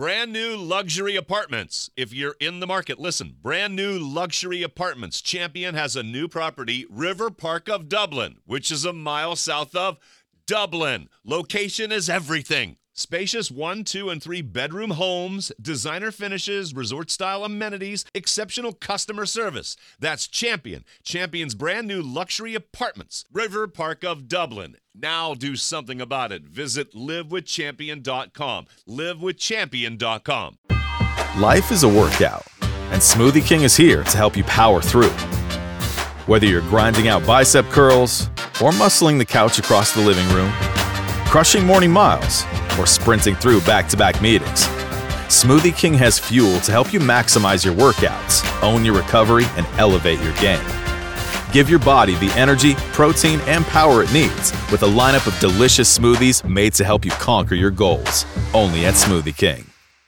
Brand new luxury apartments. If you're in the market, listen. Brand new luxury apartments. Champion has a new property, River Park of Dublin, which is a mile south of Dublin. Location is everything. Spacious 1, 2, and 3 bedroom homes, designer finishes, resort-style amenities, exceptional customer service. That's Champion. Champion's brand new luxury apartments, River Park of Dublin. Now do something about it. Visit livewithchampion.com. Livewithchampion.com. Life is a workout, and Smoothie King is here to help you power through. Whether you're grinding out bicep curls or muscling the couch across the living room, crushing morning miles, or sprinting through back-to-back meetings, Smoothie King has fuel to help you maximize your workouts, own your recovery, and elevate your game. Give your body the energy, protein, and power it needs with a lineup of delicious smoothies made to help you conquer your goals. Only at Smoothie King.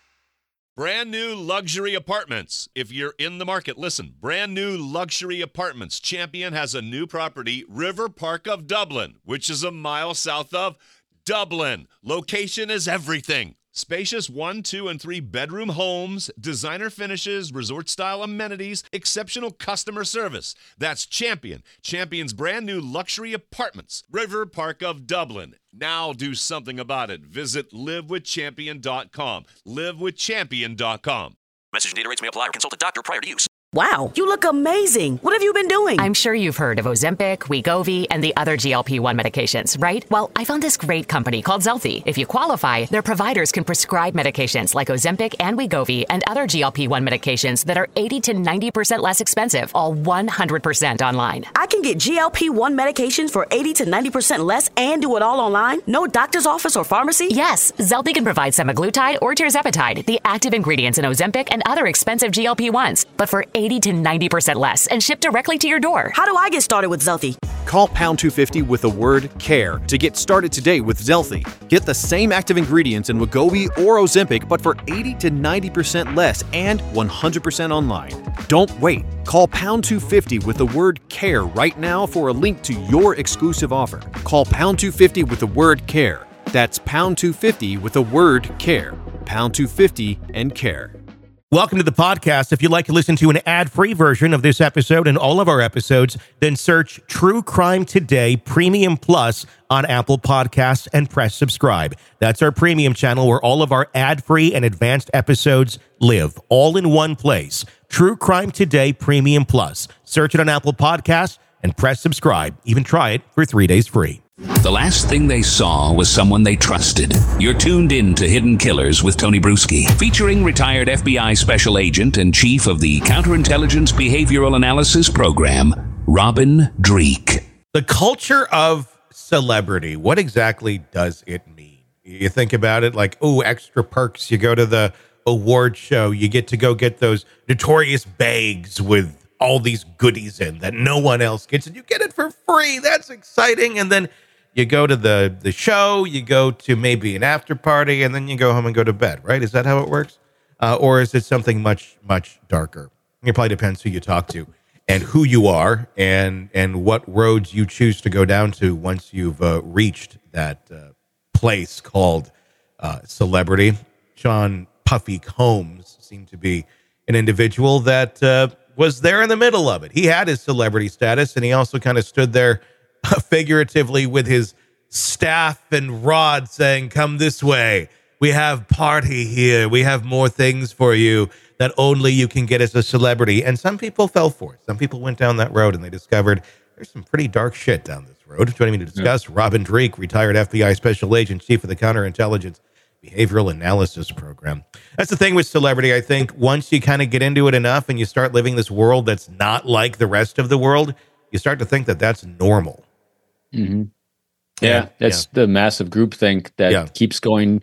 Brand new luxury apartments. If you're in the market, listen. Brand new luxury apartments. Champion has a new property, River Park of Dublin, which is a mile south of Dublin. Location is everything. Spacious 1, 2, and 3 bedroom homes, designer finishes, resort-style amenities, exceptional customer service. That's Champion. Champion's brand new luxury apartments, River Park of Dublin. Now do something about it. Visit livewithchampion.com. Livewithchampion.com. Message and data rates may apply or consult a doctor prior to use. Wow, you look amazing. What have you been doing? I'm sure you've heard of Ozempic, Wegovy, and the other GLP-1 medications, right? Well, I found this great company called Zelfie. If you qualify, their providers can prescribe medications like Ozempic and Wegovy and other GLP-1 medications that are 80 to 90% less expensive, all 100% online. I can get GLP-1 medications for 80 to 90% less and do it all online? No doctor's office or pharmacy? Yes, Zelfie can provide semaglutide or tirzepatide, the active ingredients in Ozempic and other expensive GLP-1s, but for 80 to 90% less and shipped directly to your door. How do I get started with Zelfie? Call pound 250 with the word CARE to get started today with Zelfie. Get the same active ingredients in Wegovy or Ozempic, but for 80 to 90% less and 100% online. Don't wait. Call pound 250 with the word CARE right now for a link to your exclusive offer. Call pound 250 with the word CARE. That's pound 250 with the word CARE. Pound 250 and CARE. Welcome to the podcast. If you'd like to listen to an ad-free version of this episode and all of our episodes, then search True Crime Today Premium Plus on Apple Podcasts and press subscribe. That's our premium channel where all of our ad-free and advanced episodes live, all in one place. True Crime Today Premium Plus. Search it on Apple Podcasts and press subscribe. Even try it for 3 days free. The last thing they saw was someone they trusted. You're tuned in to Hidden Killers with Tony Bruschi, featuring retired FBI Special Agent and Chief of the Counterintelligence Behavioral Analysis Program, Robin Dreeke. The culture of celebrity, what exactly does it mean? You think about it like, oh, extra perks. You go to the award show, you get to go get those notorious bags with all these goodies in that no one else gets, and you get it for free. That's exciting. And then you go to the show, you go to maybe an after party, and then you go home and go to bed, right? Is that how it works? Or is it something much, much darker? It probably depends who you talk to and who you are and what roads you choose to go down to once you've reached that place called celebrity. Sean Puffy Combs seemed to be an individual that was there in the middle of it. He had his celebrity status, and he also kind of stood there figuratively with his staff and rod saying, come this way. We have party here. We have more things for you that only you can get as a celebrity. And some people fell for it. Some people went down that road and they discovered there's some pretty dark shit down this road. Joining me to discuss, Robin Dreeke, retired FBI Special Agent, Chief of the Counterintelligence Behavioral Analysis Program. That's the thing with celebrity. I think once you kind of get into it enough and you start living this world that's not like the rest of the world, you start to think that that's normal. Mm-hmm. Yeah, that's the massive groupthink that keeps going.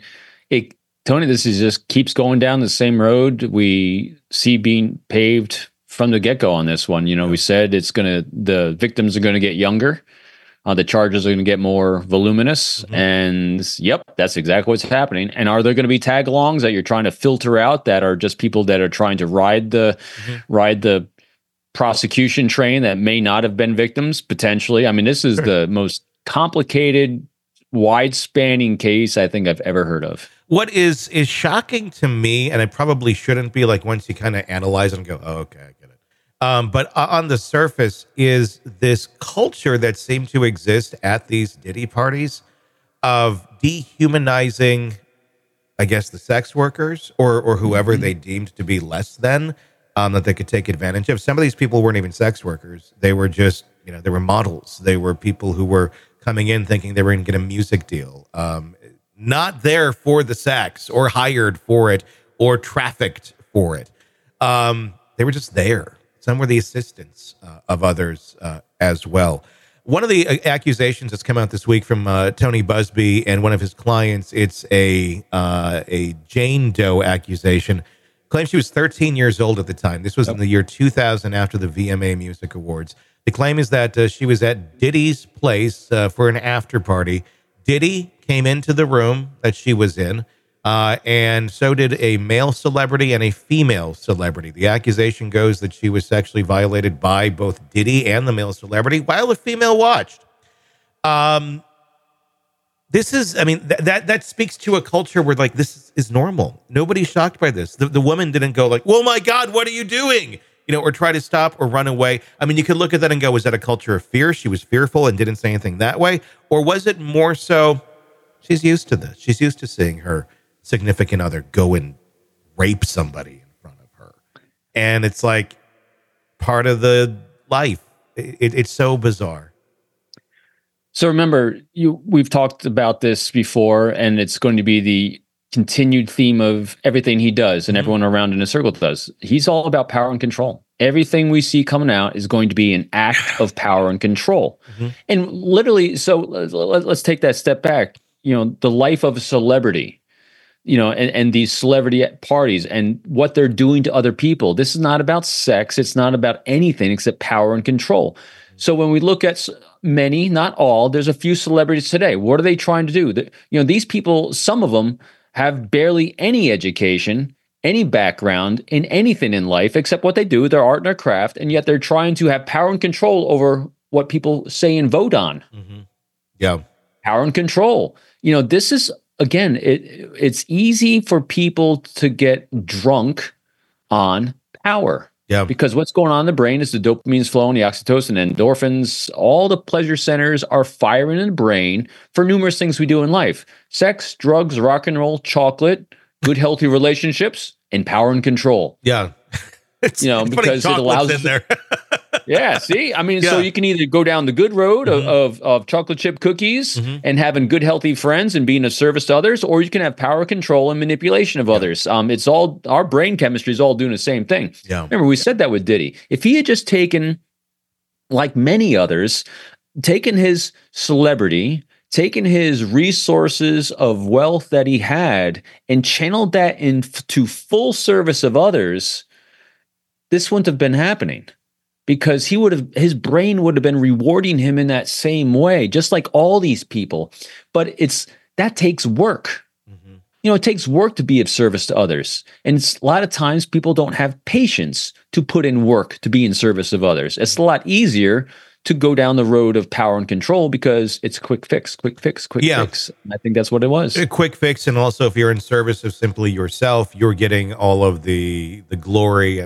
Tony, this is just keeps going down the same road we see being paved from the get-go on this one. You know, we said the victims are going to get younger. The charges are going to get more voluminous. Mm-hmm. And yep, that's exactly what's happening. And are there going to be tag-alongs that you're trying to filter out that are just people that are trying to ride the prosecution train that may not have been victims, potentially? I mean, this is the most complicated, wide-spanning case I think I've ever heard of. What is shocking to me, and I probably shouldn't be, like, once you kind of analyze and go, oh, okay, I get it. But on the surface is this culture that seemed to exist at these Diddy parties of dehumanizing, I guess, the sex workers or whoever they deemed to be less than, that they could take advantage of. Some of these people weren't even sex workers. They were just, they were models. They were people who were coming in thinking they were going to get a music deal. Not there for the sex or hired for it or trafficked for it. They were just there. Some were the assistants of others as well. One of the accusations that's come out this week from Tony Busby and one of his clients, it's a Jane Doe accusation. Claims she was 13 years old at the time. This was in the year 2000 after the VMA Music Awards. The claim is that she was at Diddy's place for an after party. Diddy came into the room that she was in, and so did a male celebrity and a female celebrity. The accusation goes that she was sexually violated by both Diddy and the male celebrity while the female watched. This is, that speaks to a culture where, like, this is normal. Nobody's shocked by this. The woman didn't go like, "Oh my God, what are you doing?" Or try to stop or run away. You could look at that and go, was that a culture of fear? She was fearful and didn't say anything that way? Or was it more so she's used to this? She's used to seeing her significant other go and rape somebody in front of her. And it's like part of the life. It's so bizarre. So remember, we've talked about this before, and it's going to be the continued theme of everything he does and everyone around in a circle does. He's all about power and control. Everything we see coming out is going to be an act of power and control. And literally, so let's take that step back. The life of a celebrity, and these celebrity parties and what they're doing to other people. This is not about sex. It's not about anything except power and control. So when we look at many, not all, there's a few celebrities today. What are they trying to do? These people, some of them have barely any education, any background in anything in life except what they do, their art and their craft, and yet they're trying to have power and control over what people say and vote on. Yeah. Power and control. This is, again, it's easy for people to get drunk on power. Yeah. Because what's going on in the brain is the dopamine's flowing, the oxytocin, endorphins, all the pleasure centers are firing in the brain for numerous things we do in life. Sex, drugs, rock and roll, chocolate, good, healthy relationships, and power and control. Yeah. It's because it allows in there. Yeah, see? So you can either go down the good road of chocolate chip cookies and having good, healthy friends and being of service to others, or you can have power, control, and manipulation of others. It's all, our brain chemistry is all doing the same thing. Yeah. Remember, we said that with Diddy. If he had just taken, like many others, taken his celebrity, taken his resources of wealth that he had, and channeled that into full service of others, this wouldn't have been happening. Because his brain would have been rewarding him in that same way, just like all these people. But that takes work. It takes work to be of service to others. And a lot of times people don't have patience to put in work to be in service of others. It's a lot easier to go down the road of power and control because it's quick fix. And I think that's what it was. A quick fix. And also, if you're in service of simply yourself, you're getting all of the glory.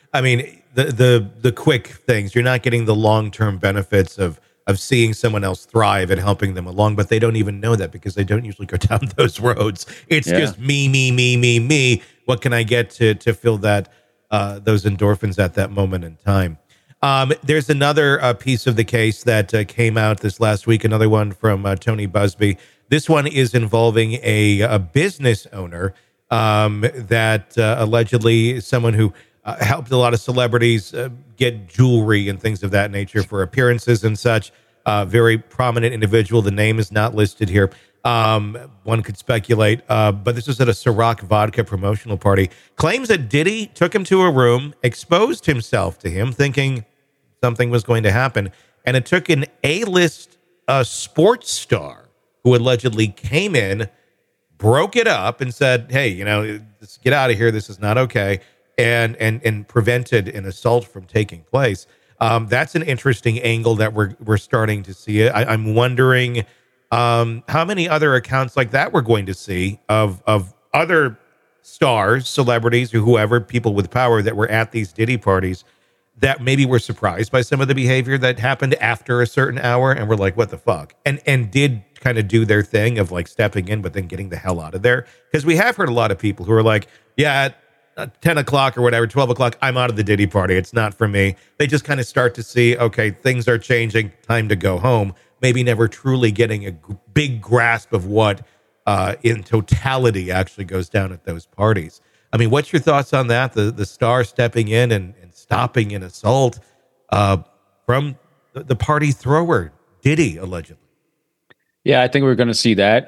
The quick things. You're not getting the long-term benefits of seeing someone else thrive and helping them along, but they don't even know that because they don't usually go down those roads. It's just me. What can I get to fill that those endorphins at that moment in time? There's another piece of the case that came out this last week, another one from Tony Busby. This one is involving a business owner that allegedly someone who helped a lot of celebrities get jewelry and things of that nature for appearances and such. Very prominent individual. The name is not listed here. One could speculate, but this was at a Ciroc vodka promotional party. Claims that Diddy took him to a room, exposed himself to him, thinking something was going to happen, and it took an A-list sports star who allegedly came in, broke it up, and said, "Hey, let's get out of here. This is not okay." And prevented an assault from taking place. That's an interesting angle that we're starting to see. I'm wondering how many other accounts like that we're going to see of other stars, celebrities, or whoever, people with power that were at these Diddy parties that maybe were surprised by some of the behavior that happened after a certain hour and were like, what the fuck? And did kind of do their thing of like stepping in, but then getting the hell out of there. Because we have heard a lot of people who are like, yeah, at 10 o'clock or whatever, 12 o'clock, I'm out of the Diddy party. It's not for me. They just kind of start to see, okay, things are changing, time to go home. Maybe never truly getting a big grasp of what in totality actually goes down at those parties. I mean, what's your thoughts on that? The star stepping in and stopping an assault from the party thrower, Diddy, allegedly. Yeah, I think we're going to see that.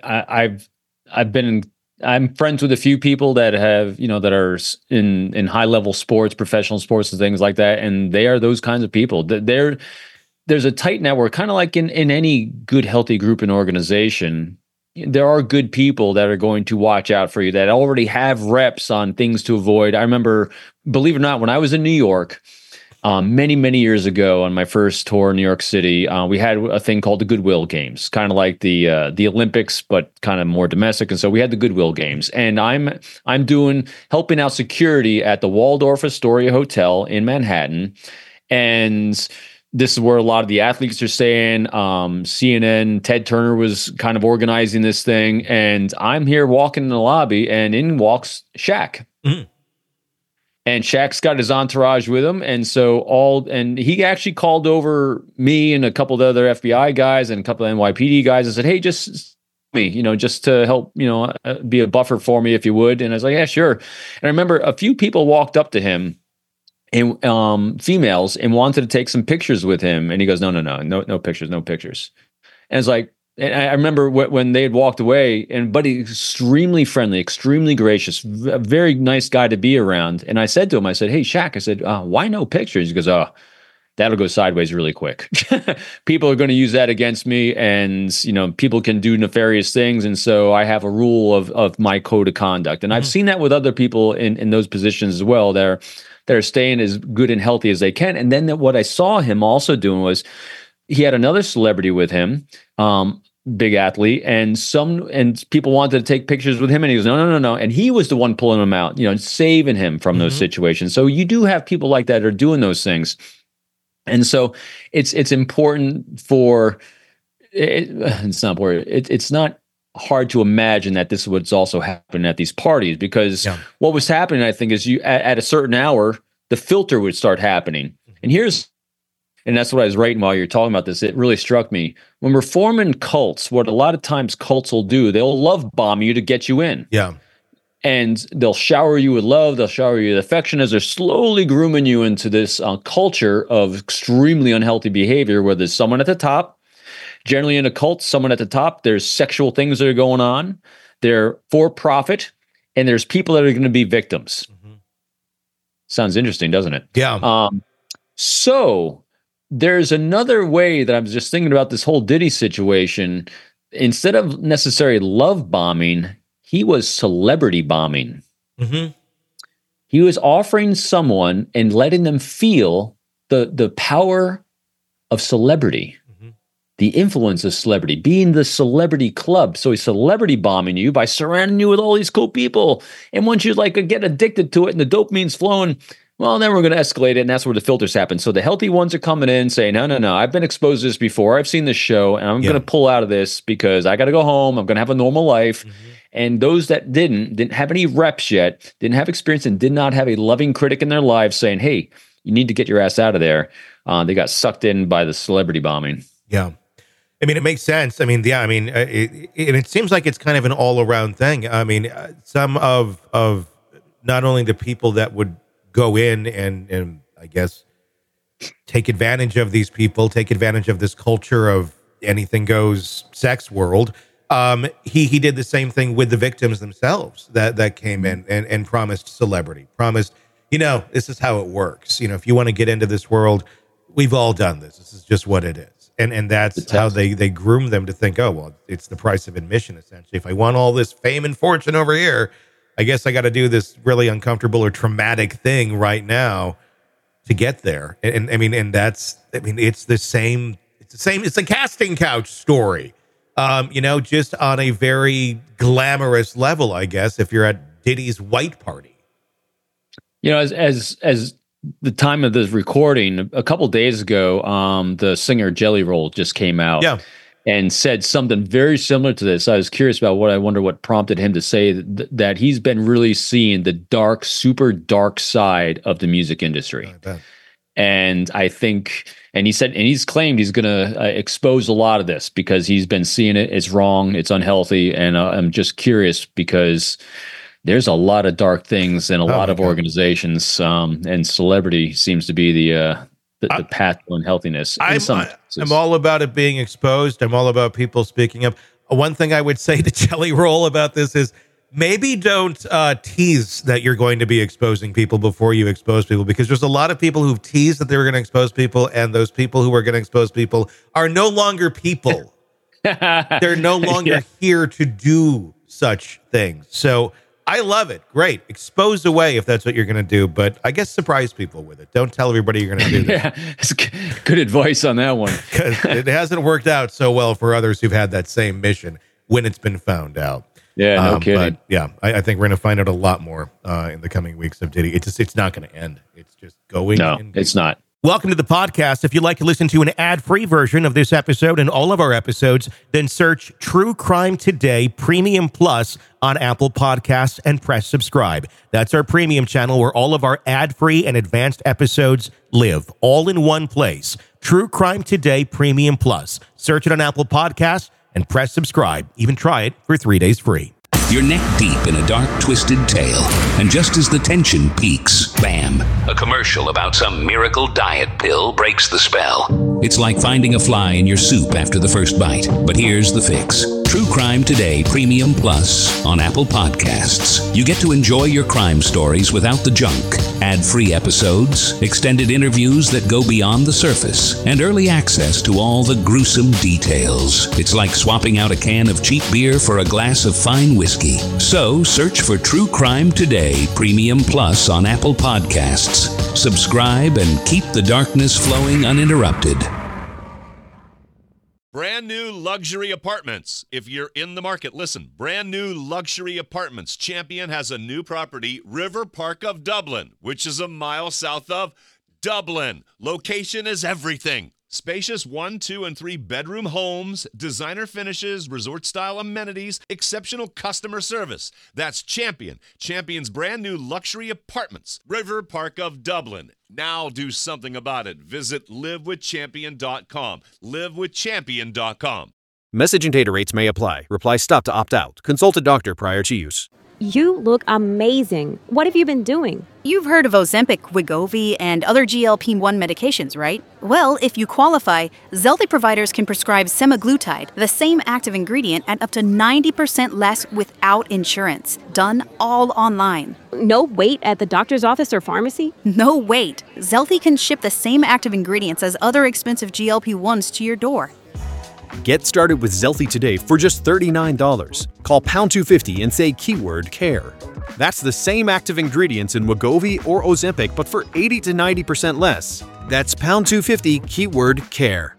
I'm friends with a few people that have, that are in high level sports, professional sports, and things like that, and they are those kinds of people. There's a tight network, kind of like in any good, healthy group and organization. There are good people that are going to watch out for you, that already have reps on things to avoid. I remember, believe it or not, when I was in New York many, many years ago on my first tour in New York City, we had a thing called the Goodwill Games, kind of like the Olympics, but kind of more domestic. And so we had the Goodwill Games, and I'm helping out security at the Waldorf Astoria Hotel in Manhattan, and this is where a lot of the athletes are staying. CNN, Ted Turner was kind of organizing this thing. And I'm here walking in the lobby, and in walks Shaq. Mm-hmm. And Shaq's got his entourage with him. And and he actually called over me and a couple of the other FBI guys and a couple of NYPD guys and said, hey, just me, just to help, be a buffer for me if you would. And I was like, yeah, sure. And I remember a few people walked up to him, and females, and wanted to take some pictures with him, and he goes, no pictures. And it's like, and I remember when they had walked away, and Buddy, extremely friendly, extremely gracious, a very nice guy to be around. And I said to him, hey, Shaq, I said, why no pictures? He goes, that'll go sideways really quick. People are going to use that against me, and people can do nefarious things, and so I have a rule of my code of conduct. And I've seen that with other people in those positions as well. They're staying as good and healthy as they can. And then what I saw him also doing was he had another celebrity with him, big athlete, and people wanted to take pictures with him, and he goes, no. And he was the one pulling him out, saving him from those situations. So you do have people like that are doing those things. And so it's important for it's not important. It's not hard to imagine that this is what's also happening at these parties, because what was happening, I think, is you at a certain hour, the filter would start happening. And that's what I was writing while you're talking about this. It really struck me. When we're forming cults, what a lot of times cults will do, they'll love bomb you to get you in. Yeah. And they'll shower you with love. They'll shower you with affection as they're slowly grooming you into this culture of extremely unhealthy behavior, where there's someone at the top. Generally in a cult, someone at the top, there's sexual things that are going on. They're for profit, and there's people that are going to be victims. Mm-hmm. Sounds interesting, doesn't it? Yeah. So there's another way that I'm just thinking about this whole Diddy situation. Instead of necessarily love bombing, he was celebrity bombing. Mm-hmm. He was offering someone and letting them feel the power of celebrity. The influence of celebrity, being the celebrity club. So he's celebrity bombing you by surrounding you with all these cool people. And once you get addicted to it and the dopamine's flowing, well, then we're going to escalate it, and that's where the filters happen. So the healthy ones are coming in saying, no, I've been exposed to this before. I've seen this show, and I'm going to pull out of this because I got to go home. I'm going to have a normal life. Mm-hmm. And those that didn't have any reps yet, didn't have experience, and did not have a loving critic in their lives saying, hey, you need to get your ass out of there. They got sucked in by the celebrity bombing. Yeah. I mean, it makes sense. I mean, it seems like it's kind of an all-around thing. I mean, some of not only the people that would go in and I guess take advantage of these people, take advantage of this culture of anything goes sex world. He did the same thing with the victims themselves that came in and promised celebrity, promised, this is how it works. If you want to get into this world, we've all done this. This is just what it is. And that's how they groom them to think, oh, well, it's the price of admission, essentially. If I want all this fame and fortune over here, I guess I got to do this really uncomfortable or traumatic thing right now to get there. It's the same, it's a casting couch story. just on a very glamorous level, I guess, if you're at Diddy's white party. As the time of this recording, a couple days ago, the singer Jelly Roll just came out and said something very similar to this. I was curious about I wonder what prompted him to say that he's been really seeing the dark, super dark side of the music industry. And I think, and he's claimed he's going to expose a lot of this because he's been seeing it. It's wrong. It's unhealthy. And I'm just curious because there's a lot of dark things in a lot of organizations, and celebrity seems to be the path to unhealthealthiness. I'm all about it being exposed. I'm all about people speaking up. One thing I would say to Jelly Roll about this is maybe don't tease that you're going to be exposing people before you expose people, because there's a lot of people who've teased that they were going to expose people, and those people who are going to expose people are no longer people. They're no longer here to do such things. So I love it. Great. Expose away if that's what you're going to do, but I guess surprise people with it. Don't tell everybody you're going to do that. It's good advice on that one. Because it hasn't worked out so well for others who've had that same mission when it's been found out. Yeah, no kidding. But yeah, I think we're going to find out a lot more in the coming weeks of Diddy. It's not going to end. It's just going. No, it's not. Welcome to the podcast. If you'd like to listen to an ad-free version of this episode and all of our episodes, then search True Crime Today Premium Plus on Apple Podcasts and press subscribe. That's our premium channel where all of our ad-free and advanced episodes live, all in one place. True Crime Today Premium Plus. Search it on Apple Podcasts and press subscribe. Even try it for 3 days free. You're neck deep in a dark, twisted tale, and just as the tension peaks, bam, a commercial about some miracle diet pill breaks the spell. It's like finding a fly in your soup after the first bite. But here's the fix. True Crime Today Premium Plus on Apple Podcasts. You get to enjoy your crime stories without the junk. Ad-free episodes, extended interviews that go beyond the surface, and early access to all the gruesome details. It's like swapping out a can of cheap beer for a glass of fine whiskey. So search for True Crime Today Premium Plus on Apple Podcasts. Subscribe and keep the darkness flowing uninterrupted. Brand new luxury apartments. If you're in the market, listen. Brand new luxury apartments. Champion has a new property, River Park of Dublin, which is a mile south of Dublin. Location is everything. Spacious 1, 2, and 3 bedroom homes, designer finishes, resort-style amenities, exceptional customer service. That's Champion. Champion's brand new luxury apartments. River Park of Dublin. Now do something about it. Visit livewithchampion.com. Livewithchampion.com. Message and data rates may apply. Reply stop to opt out. Consult a doctor prior to use. You look amazing. What have you been doing? You've heard of Ozempic, Wegovy, and other GLP-1 medications, right? Well, if you qualify, Zelty providers can prescribe semaglutide, the same active ingredient, at up to 90% less without insurance. Done all online. No wait at the doctor's office or pharmacy? No wait. Zelty can ship the same active ingredients as other expensive GLP-1s to your door. Get started with Zelty today for just $39. Call pound 250 and say keyword CARE. That's the same active ingredients in Wegovy or Ozempic, but for 80 to 90% less. That's pound 250 keyword CARE.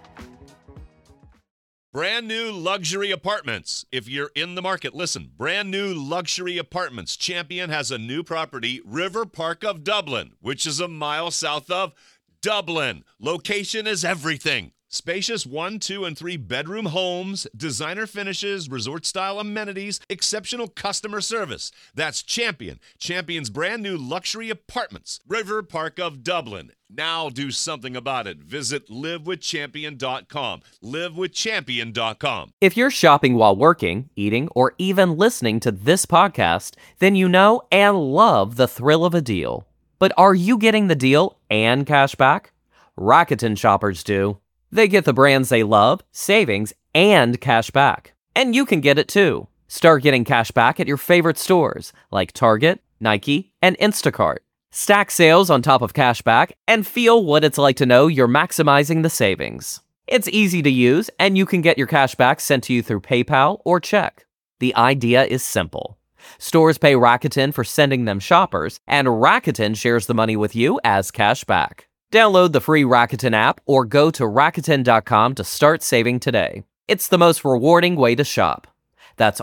Brand new luxury apartments. If you're in the market, listen. Brand new luxury apartments. Champion has a new property, River Park of Dublin, which is a mile south of Dublin. Location is everything. Spacious 1, 2, and 3 bedroom homes, designer finishes, resort-style amenities, exceptional customer service. That's Champion. Champion's brand new luxury apartments. River Park of Dublin. Now do something about it. Visit livewithchampion.com. Livewithchampion.com. If you're shopping while working, eating, or even listening to this podcast, then you know and love the thrill of a deal. But are you getting the deal and cash back? Rakuten shoppers do. They get the brands they love, savings, and cash back. And you can get it too. Start getting cash back at your favorite stores like Target, Nike, and Instacart. Stack sales on top of cash back and feel what it's like to know you're maximizing the savings. It's easy to use, and you can get your cash back sent to you through PayPal or check. The idea is simple. Stores pay Rakuten for sending them shoppers, and Rakuten shares the money with you as cash back. Download the free Rakuten app or go to Rakuten.com to start saving today. It's the most rewarding way to shop. That's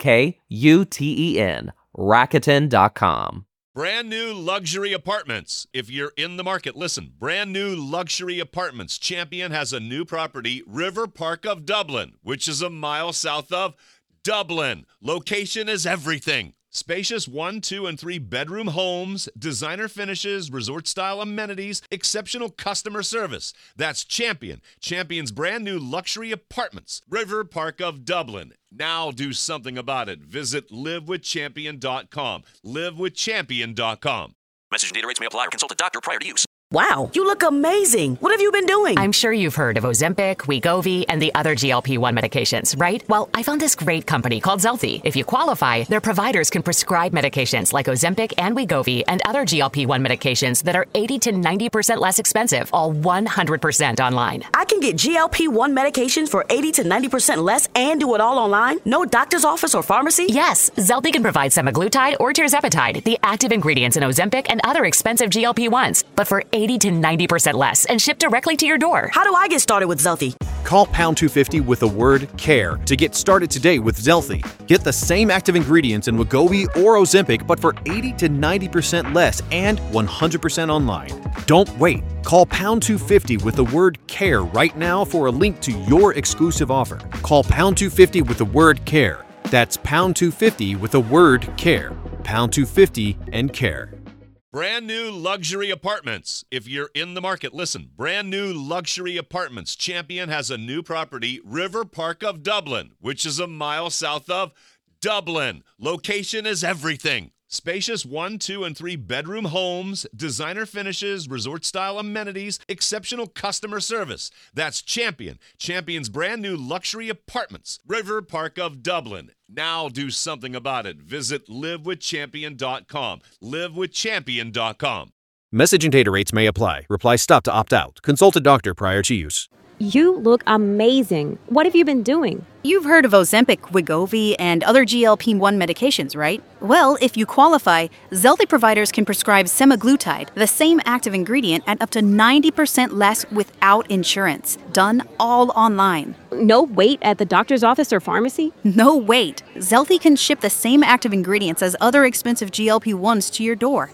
RAKUTEN, Rakuten.com. Brand new luxury apartments. If you're in the market, listen. Brand new luxury apartments. Champion has a new property, River Park of Dublin, which is a mile south of Dublin. Location is everything. Spacious 1, 2, and 3 bedroom homes, designer finishes, resort-style amenities, exceptional customer service. That's Champion. Champion's brand new luxury apartments, River Park of Dublin. Now do something about it. Visit livewithchampion.com. Livewithchampion.com. Message and data rates may apply or consult a doctor prior to use. Wow, you look amazing. What have you been doing? I'm sure you've heard of Ozempic, Wegovy, and the other GLP-1 medications, right? Well, I found this great company called Zelfie. If you qualify, their providers can prescribe medications like Ozempic and Wegovy and other GLP-1 medications that are 80 to 90% less expensive, all 100% online. I can get GLP-1 medications for 80 to 90% less and do it all online? No doctor's office or pharmacy? Yes, Zelfie can provide semaglutide or tirzepatide, the active ingredients in Ozempic and other expensive GLP-1s, but for 80 to 90% less and shipped directly to your door. How do I get started with Zelfie? Call pound 250 with the word CARE to get started today with Zelfie. Get the same active ingredients in Wegovy or Ozempic, but for 80 to 90% less and 100% online. Don't wait. Call pound 250 with the word CARE right now for a link to your exclusive offer. Call pound 250 with the word CARE. That's pound 250 with the word CARE. Pound 250 and CARE. Brand new luxury apartments. If you're in the market, listen. Brand new luxury apartments. Champion has a new property, River Park of Dublin, which is a mile south of Dublin. Location is everything. Spacious 1, 2, and 3 bedroom homes, designer finishes, resort-style amenities, exceptional customer service. That's Champion. Champion's brand new luxury apartments, River Park of Dublin. Now do something about it. Visit livewithchampion.com. Livewithchampion.com. Message and data rates may apply. Reply stop to opt out. Consult a doctor prior to use. You look amazing. What have you been doing? You've heard of Ozempic, Wegovy, and other GLP-1 medications, right? Well, if you qualify, Zelfie providers can prescribe semaglutide, the same active ingredient, at up to 90% less without insurance. Done all online. No wait at the doctor's office or pharmacy? No wait. Zelfie can ship the same active ingredients as other expensive GLP-1s to your door.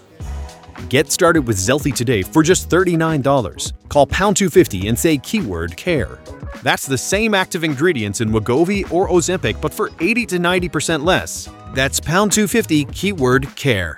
Get started with Zelfie today for just $39. Call pound 250 and say keyword CARE. That's the same active ingredients in Wegovy or Ozempic, but for 80 to 90% less. That's pound 250 keyword CARE.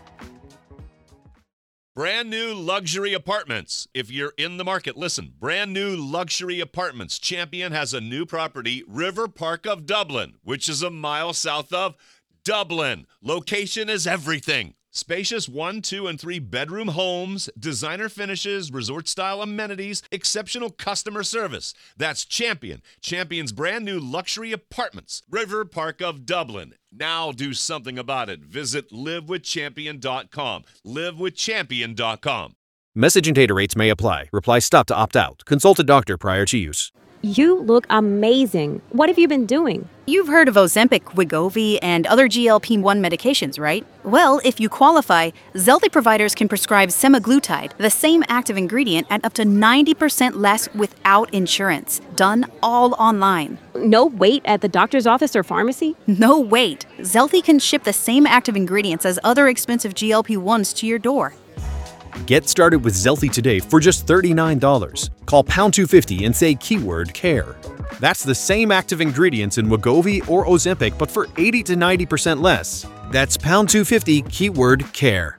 Brand new luxury apartments. If you're in the market, listen. Brand new luxury apartments. Champion has a new property, River Park of Dublin, which is a mile south of Dublin. Location is everything. Spacious 1, 2, and 3 bedroom homes, designer finishes, resort-style amenities, exceptional customer service. That's Champion. Champion's brand new luxury apartments, River Park of Dublin. Now do something about it. Visit livewithchampion.com. Livewithchampion.com. Message and data rates may apply. Reply stop to opt out. Consult a doctor prior to use. You look amazing. What have you been doing? You've heard of Ozempic, Wegovy, and other GLP-1 medications, right? Well, if you qualify, Zelfie providers can prescribe semaglutide, the same active ingredient, at up to 90% less without insurance. Done all online. No wait at the doctor's office or pharmacy? No wait. Zelfie can ship the same active ingredients as other expensive GLP-1s to your door. Get started with Zelfie today for just $39. Call pound 250 and say keyword CARE. That's the same active ingredients in Wegovy or Ozempic, but for 80 to 90% less. That's pound 250 keyword CARE.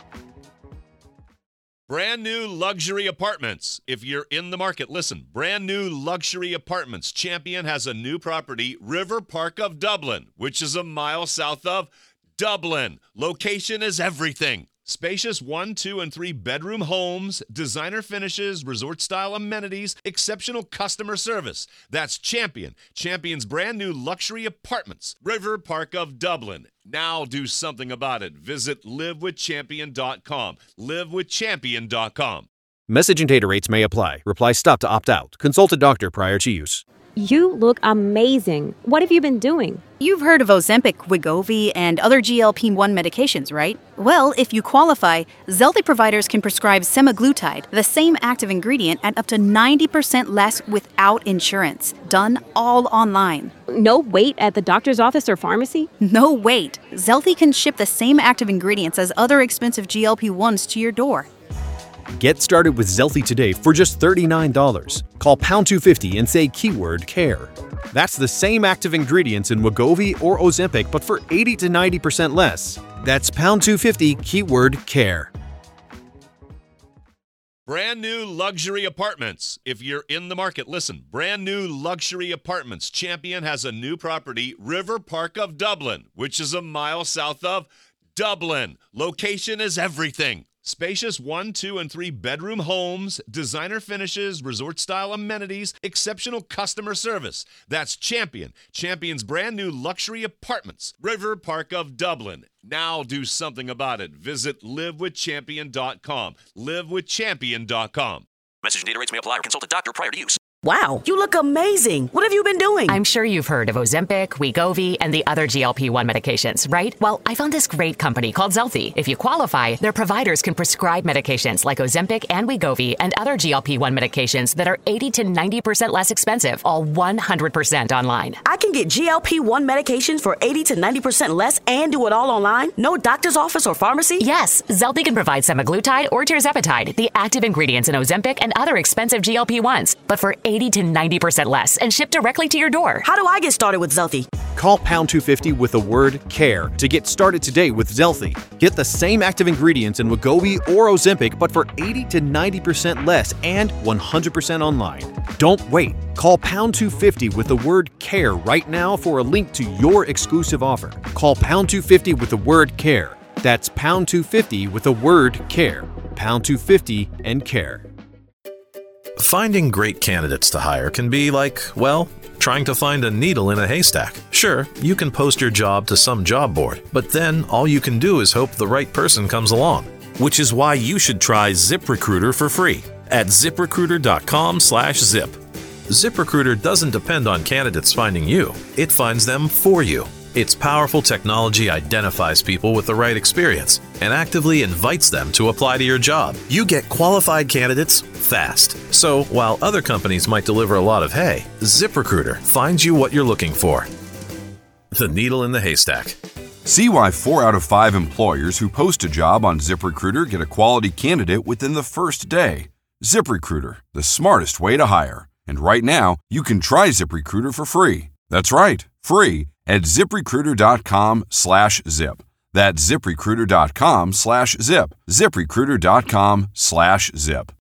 Brand new luxury apartments. If you're in the market, listen. Brand new luxury apartments. Champion has a new property, River Park of Dublin, which is a mile south of Dublin. Location is everything. Spacious 1, 2, and 3 bedroom homes, designer finishes, resort-style amenities, exceptional customer service. That's Champion. Champion's brand new luxury apartments, River Park of Dublin. Now do something about it. Visit livewithchampion.com. Livewithchampion.com. Message and data rates may apply. Reply stop to opt out. Consult a doctor prior to use. You look amazing. What have you been doing? You've heard of Ozempic, Wegovy, and other GLP-1 medications, right? Well, if you qualify, Zelty providers can prescribe semaglutide, the same active ingredient, at up to 90% less without insurance. Done all online. No wait at the doctor's office or pharmacy? No wait. Zelty can ship the same active ingredients as other expensive GLP-1s to your door. Get started with Zelty today for just $39. Call pound 250 and say keyword CARE. That's the same active ingredients in Wegovy or Ozempic, but for 80 to 90% less. That's pound 250 keyword CARE. Brand new luxury apartments. If you're in the market, listen. Brand new luxury apartments. Champion has a new property, River Park of Dublin, which is a mile south of Dublin. Location is everything. Spacious 1, 2, and 3 bedroom homes, designer finishes, resort-style amenities, exceptional customer service. That's Champion. Champion's brand new luxury apartments. River Park of Dublin. Now do something about it. Visit livewithchampion.com. Livewithchampion.com. Message and data rates may apply or consult a doctor prior to use. Wow, you look amazing. What have you been doing? I'm sure you've heard of Ozempic, Wegovy, and the other GLP-1 medications, right? Well, I found this great company called Zelty. If you qualify, their providers can prescribe medications like Ozempic and Wegovy and other GLP-1 medications that are 80 to 90% less expensive, all 100% online. I can get GLP-1 medications for 80 to 90% less and do it all online? No doctor's office or pharmacy? Yes, Zelty can provide semaglutide or tirzepatide, the active ingredients in Ozempic and other expensive GLP-1s, but for 80 to 90% less and shipped directly to your door. How do I get started with Zelty? Call pound 250 with the word CARE to get started today with Zelty. Get the same active ingredients in Wegovy or Ozempic, but for 80 to 90% less and 100% online. Don't wait. Call pound 250 with the word CARE right now for a link to your exclusive offer. Call pound 250 with the word CARE. That's pound 250 with the word CARE. Pound 250 and CARE. Finding great candidates to hire can be like, well, trying to find a needle in a haystack. Sure, you can post your job to some job board, but then all you can do is hope the right person comes along. Which is why you should try ZipRecruiter for free at ZipRecruiter.com/zip. ZipRecruiter doesn't depend on candidates finding you. It finds them for you. Its powerful technology identifies people with the right experience and actively invites them to apply to your job. You get qualified candidates fast. So while other companies might deliver a lot of hay, ZipRecruiter finds you what you're looking for. The needle in the haystack. See why 4 out of 5 employers who post a job on ZipRecruiter get a quality candidate within the first day. ZipRecruiter, the smartest way to hire. And right now, you can try ZipRecruiter for free. That's right, free at ZipRecruiter.com/zip. That's ZipRecruiter.com/zip. ZipRecruiter.com/zip.